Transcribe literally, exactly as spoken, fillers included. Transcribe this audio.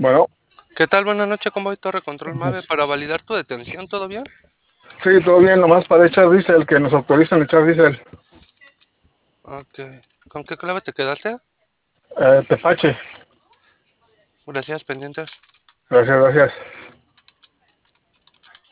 Bueno, ¿Qué tal? Buenas noches, ¿cómo va Torre Control Mave? Para validar tu detención, ¿todo bien? sí, todo bien, nomás para echar diésel, que nos autorizan echar diésel. Ok. ¿Con qué clave te quedaste? Eh, Tepache, Gracias, pendientes. gracias, gracias.